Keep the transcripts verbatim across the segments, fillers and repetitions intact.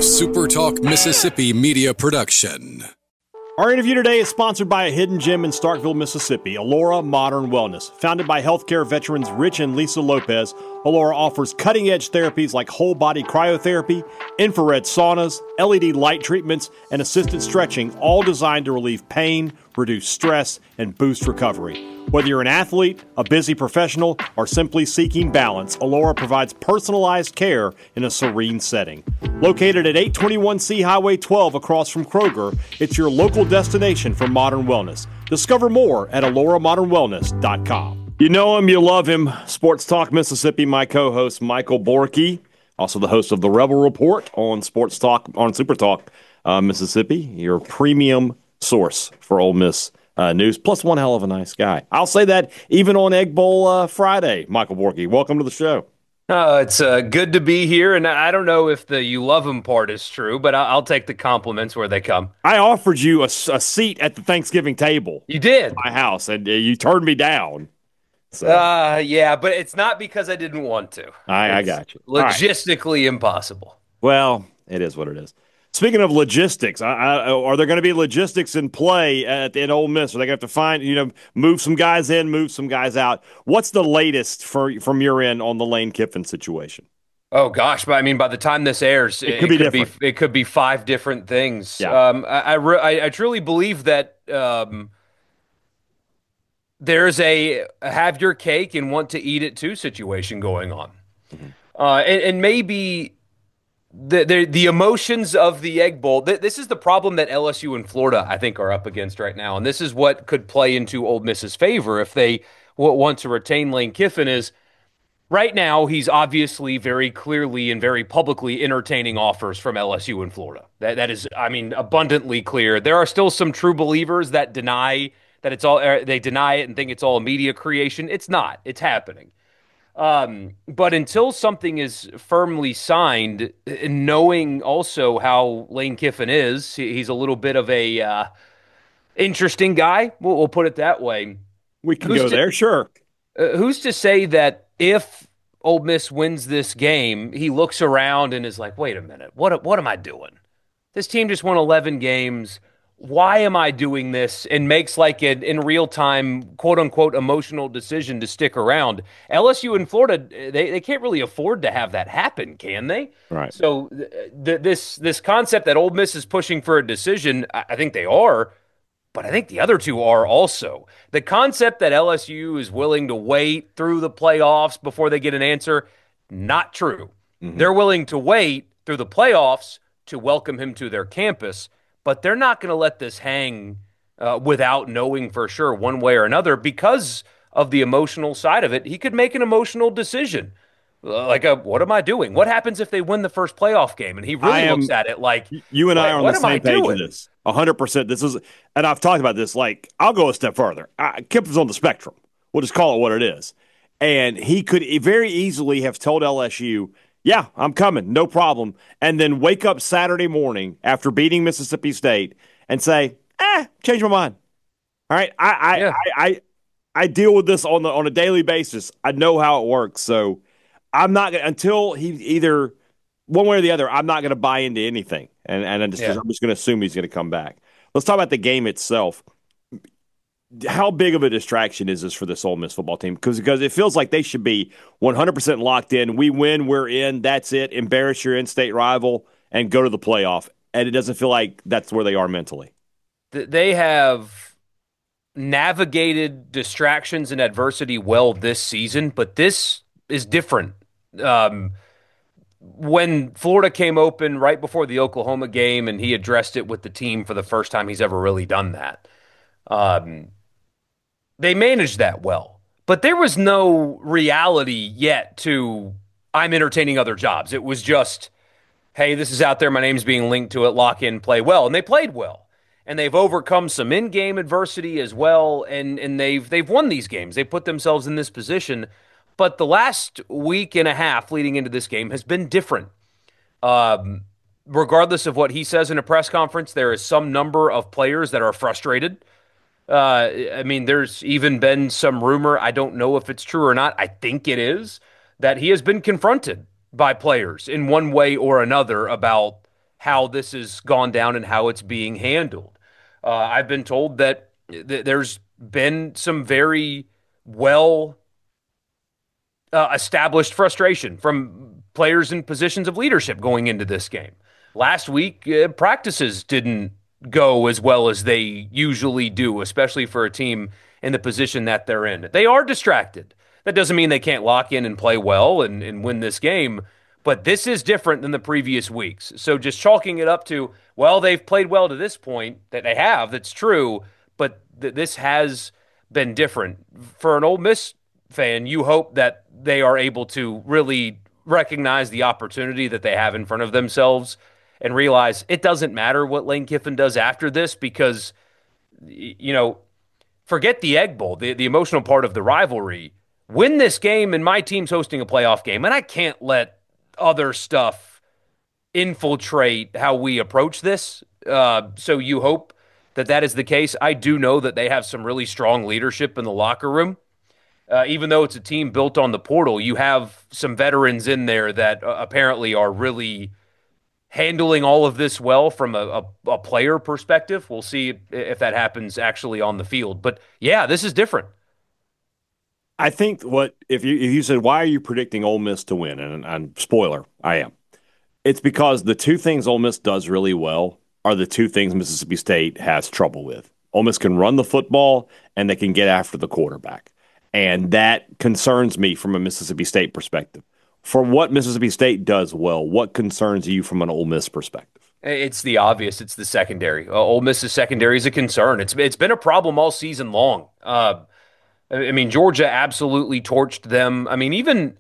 A SuperTalk Mississippi media production. Our interview today is sponsored by a hidden gem in Starkville, Mississippi, Alora Modern Wellness. Founded by healthcare veterans Rich and Lisa Lopez, Alora offers cutting-edge therapies like whole-body cryotherapy, infrared saunas, L E D light treatments, and assisted stretching, all designed to relieve pain, reduce stress, and boost recovery. Whether you're an athlete, a busy professional, or simply seeking balance, Alora provides personalized care in a serene setting. Located at eight twenty-one C Highway twelve across from Kroger, it's your local destination for modern wellness. Discover more at alora modern wellness dot com. You know him, you love him. Sports Talk Mississippi, my co-host Michael Borky, also the host of the Rebel Report on Sports Talk, on Super Talk uh, Mississippi, your premium source for Ole Miss uh, news, plus one hell of a nice guy. I'll say that even on Egg Bowl uh, Friday, Michael Borky. Welcome to the show. Uh, it's uh, good to be here, and I don't know if the you love him part is true, but I- I'll take the compliments where they come. I offered you a, a seat at the Thanksgiving table. You did. At my house, and uh, you turned me down. So. Uh, yeah, but it's not because I didn't want to. I, I got you. Logistically right. Impossible. Well, it is what it is. Speaking of logistics, I, I, are there going to be logistics in play at in Ole Miss? Are they going to have to find, you know, move some guys in, move some guys out? What's the latest for from your end on the Lane Kiffin situation? Oh gosh, but I mean, by the time this airs, it could, it be, could be it could be five different things. Yeah. Um, I I, re- I truly believe that um, there's a have your cake and want to eat it too situation going on, mm-hmm. uh, and, and maybe. The, the the emotions of the Egg Bowl, th- this is the problem that L S U and Florida, I think, are up against right now. And this is what could play into Ole Miss's favor if they w- want to retain Lane Kiffin is right now he's obviously very clearly and very publicly entertaining offers from L S U and Florida. That That is, I mean, abundantly clear. There are still some true believers that deny that it's all, er, they deny it and think it's all media creation. It's not. It's happening. Um, but until something is firmly signed, knowing also how Lane Kiffin is, he's a little bit of a uh, interesting guy. We'll, we'll put it that way. We can who's go to, there, sure. Uh, who's to say that if Ole Miss wins this game, he looks around and is like, "Wait a minute, what what am I doing? This team just won eleven games. Why am I doing this?" And makes like an in real time, quote unquote, emotional decision to stick around. L S U and Florida, they, they can't really afford to have that happen, can they? Right. So th- th- this this concept that Ole Miss is pushing for a decision, I, I think they are, but I think the other two are also. The concept that L S U is willing to wait through the playoffs before they get an answer, not true. Mm-hmm. They're willing to wait through the playoffs to welcome him to their campus. But they're not going to let this hang uh, without knowing for sure one way or another because of the emotional side of it. He could make an emotional decision. Uh, like, a, what am I doing? What happens if they win the first playoff game? And he really am, looks at it like, you and I are on the same page with this. one hundred percent. This is, and I've talked about this, like, I'll go a step further. I, Kiffin's on the spectrum. We'll just call it what it is. And he could very easily have told L S U, yeah, I'm coming, no problem. And then wake up Saturday morning after beating Mississippi State and say, eh, change my mind. All right, I I, yeah. I, I I deal with this on the on a daily basis. I know how it works. So I'm not gonna until he either one way or the other, I'm not gonna buy into anything. And and I'm just, yeah. I'm just gonna assume he's gonna come back. Let's talk about the game itself. How big of a distraction is this for this Ole Miss football team? Because because it feels like they should be one hundred percent locked in. We win, we're in, that's it. Embarrass your in-state rival and go to the playoff. And it doesn't feel like that's where they are mentally. They have navigated distractions and adversity well this season, but this is different. Um, when Florida came open right before the Oklahoma game and he addressed it with the team for the first time he's ever really done that, um, they managed that well. But there was no reality yet to I'm entertaining other jobs. It was just, hey, this is out there. My name's being linked to it. Lock in, play well. And they played well. And they've overcome some in-game adversity as well. And and they've they've won these games. They put themselves in this position. But the last week and a half leading into this game has been different. Um, regardless of what he says in a press conference, there is some number of players that are frustrated. Uh, I mean, there's even been some rumor, I don't know if it's true or not, I think it is, that he has been confronted by players in one way or another about how this has gone down and how it's being handled. Uh, I've been told that th- there's been some very well uh, established frustration from players in positions of leadership going into this game. Last week, uh, practices didn't go as well as they usually do, especially for a team in the position that they're in. They are distracted. That doesn't mean they can't lock in and play well and, and win this game, but this is different than the previous weeks. So just chalking it up to, well, they've played well to this point, that they have, that's true, but th- this has been different. For an Ole Miss fan, you hope that they are able to really recognize the opportunity that they have in front of themselves and realize it doesn't matter what Lane Kiffin does after this because, you know, forget the Egg Bowl, the, the emotional part of the rivalry. Win this game, and my team's hosting a playoff game, and I can't let other stuff infiltrate how we approach this. Uh, so you hope that that is the case. I do know that they have some really strong leadership in the locker room. Uh, even though it's a team built on the portal, you have some veterans in there that uh, apparently are really handling all of this well from a, a, a player perspective. We'll see if that happens actually on the field. But yeah, this is different. I think what if you if you said why are you predicting Ole Miss to win? And, and spoiler, I am. It's because the two things Ole Miss does really well are the two things Mississippi State has trouble with. Ole Miss can run the football and they can get after the quarterback. And that concerns me from a Mississippi State perspective. For what Mississippi State does well, what concerns you from an Ole Miss perspective? It's the obvious. It's the secondary. Uh, Ole Miss's secondary is a concern. It's it's been a problem all season long. Uh, I mean, Georgia absolutely torched them. I mean, even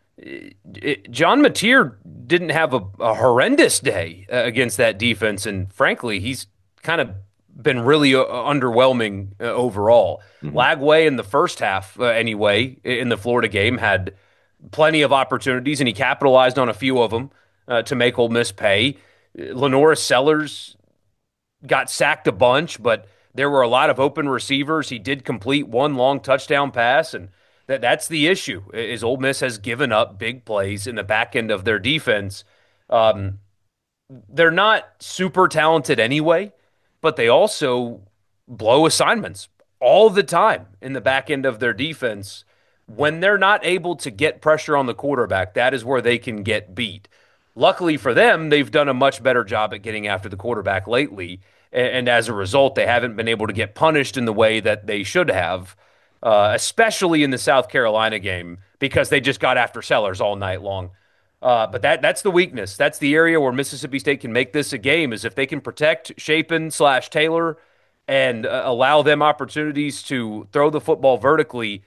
it, John Mateer didn't have a, a horrendous day uh, against that defense, and frankly, he's kind of been really uh, underwhelming uh, overall. Mm-hmm. Lagway in the first half, uh, anyway, in the Florida game, had plenty of opportunities, and he capitalized on a few of them uh, to make Ole Miss pay. Lenora Sellers got sacked a bunch, but there were a lot of open receivers. He did complete one long touchdown pass, and that that's the issue, is Ole Miss has given up big plays in the back end of their defense. Um, they're not super talented anyway, but they also blow assignments all the time in the back end of their defense. When they're not able to get pressure on the quarterback, that is where they can get beat. Luckily for them, they've done a much better job at getting after the quarterback lately, and as a result, they haven't been able to get punished in the way that they should have, uh, especially in the South Carolina game, because they just got after Sellers all night long. Uh, but that that's the weakness. That's the area where Mississippi State can make this a game, is if they can protect Shapen slash Taylor and uh, allow them opportunities to throw the football vertically,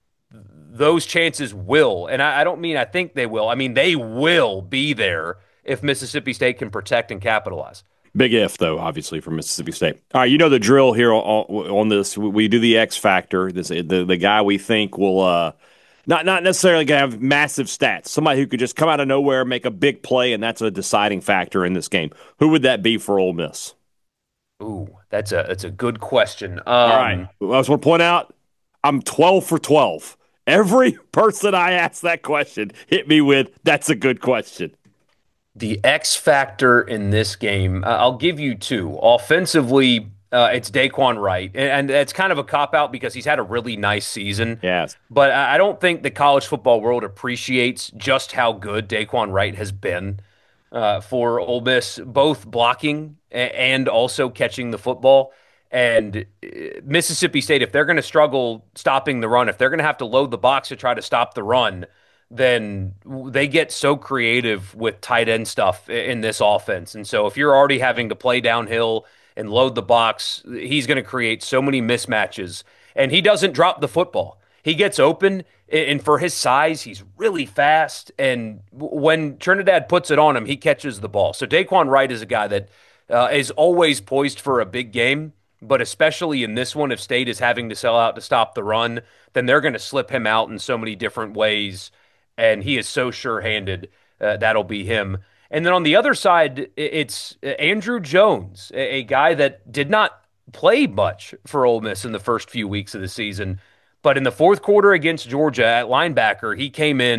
those chances will, and I, I don't mean I think they will, I mean they will be there if Mississippi State can protect and capitalize. Big if, though, obviously, for Mississippi State. All right, you know the drill here on, on this. We do the X factor. This the the guy we think will uh, not not necessarily going to have massive stats. Somebody who could just come out of nowhere, make a big play, and that's a deciding factor in this game. Who would that be for Ole Miss? Ooh, that's a that's a good question. Um, All right, I just want to point out I'm twelve for twelve. Every person I ask that question hit me with, that's a good question. The X factor in this game, uh, I'll give you two. Offensively, uh, it's Daquan Wright, and, and it's kind of a cop-out because he's had a really nice season. Yes. But I don't think the college football world appreciates just how good Daquan Wright has been uh, for Ole Miss, both blocking and also catching the football. And Mississippi State, if they're going to struggle stopping the run, if they're going to have to load the box to try to stop the run, then they get so creative with tight end stuff in this offense. And so if you're already having to play downhill and load the box, he's going to create so many mismatches. And he doesn't drop the football. He gets open, and for his size, he's really fast. And when Trinidad puts it on him, he catches the ball. So Daquan Wright is a guy that uh, is always poised for a big game. But especially in this one, if State is having to sell out to stop the run, then they're going to slip him out in so many different ways. And he is so sure-handed, uh, that'll be him. And then on the other side, it's Andrew Jones, a guy that did not play much for Ole Miss in the first few weeks of the season. But in the fourth quarter against Georgia at linebacker, he came in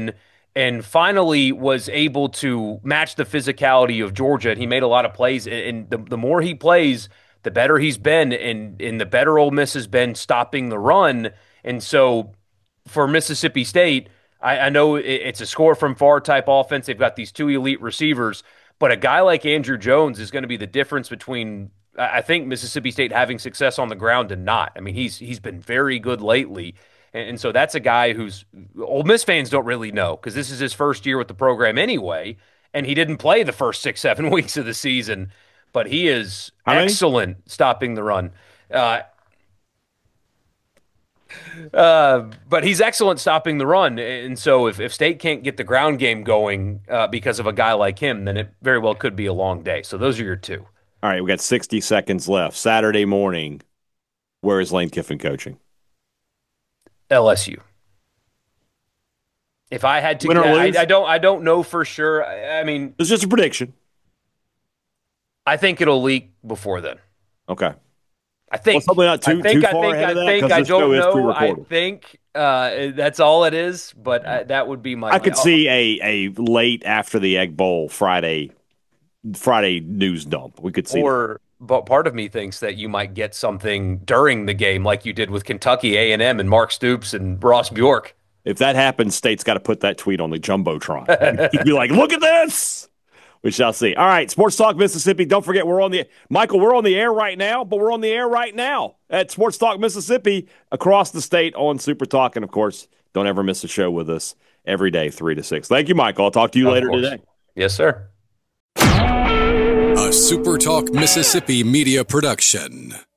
and finally was able to match the physicality of Georgia. And he made a lot of plays. And the, the more he plays, the better he's been, and, and the better Ole Miss has been stopping the run. And so for Mississippi State, I, I know it, it's a score from far type offense. They've got these two elite receivers, but a guy like Andrew Jones is going to be the difference between, I think, Mississippi State having success on the ground and not. I mean, he's he's been very good lately. And, and so that's a guy who's Ole Miss fans don't really know because this is his first year with the program anyway, and he didn't play the first six, seven weeks of the season, but he is excellent stopping the run. Uh, uh, but he's excellent stopping the run. And so if, if State can't get the ground game going uh, because of a guy like him, then it very well could be a long day. So those are your two. All right, we got sixty seconds left. Saturday morning, where is Lane Kiffin coaching? L S U. If I had to, I, I don't, I don't know for sure. I, I mean, it's just a prediction. I think it'll leak before then. Okay. I think well, not too, I think too I far think ahead I of that, think I don't know. I pre-recorded. think uh, that's all it is. But I, that would be my. I could my, see a a late after the Egg Bowl Friday Friday news dump. We could see. Or, that. But part of me thinks that you might get something during the game, like you did with Kentucky A and M and Mark Stoops and Ross Bjork. If that happens, State's got to put that tweet on the jumbotron. He'd be like, "Look at this." We shall see. All right, Sports Talk Mississippi. Don't forget, we're on the Michael. We're on the air right now, but we're on the air right now at Sports Talk Mississippi across the state on Super Talk, and of course, don't ever miss a show with us every day, three to six. Thank you, Michael. I'll talk to you Of later course. today. Yes, sir. A Super Talk Mississippi media production.